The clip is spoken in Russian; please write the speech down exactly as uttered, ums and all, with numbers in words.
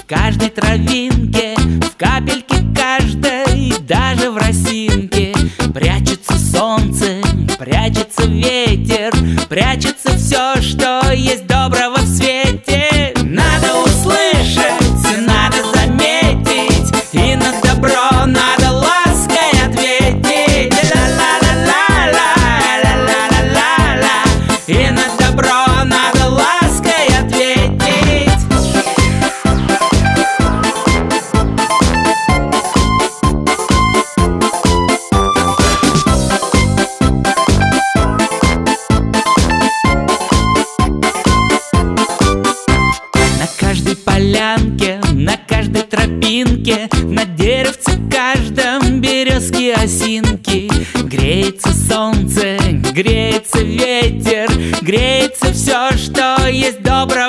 каждой травинке, в капельке каждой, даже в росинке прячется солнце, прячется ветер, прячется все, что есть доброго в свете. Надо услышать, надо заметить, и на добро надо лаской ответить. Ла-ла-ла-ла-ла-ла-ла-ла-ла. И на добро надо лаской ответить. На каждой полянке, на каждой тропинке, на деревце каждом березки, осинки греется солнце, греется ветер, греется все, что есть доброго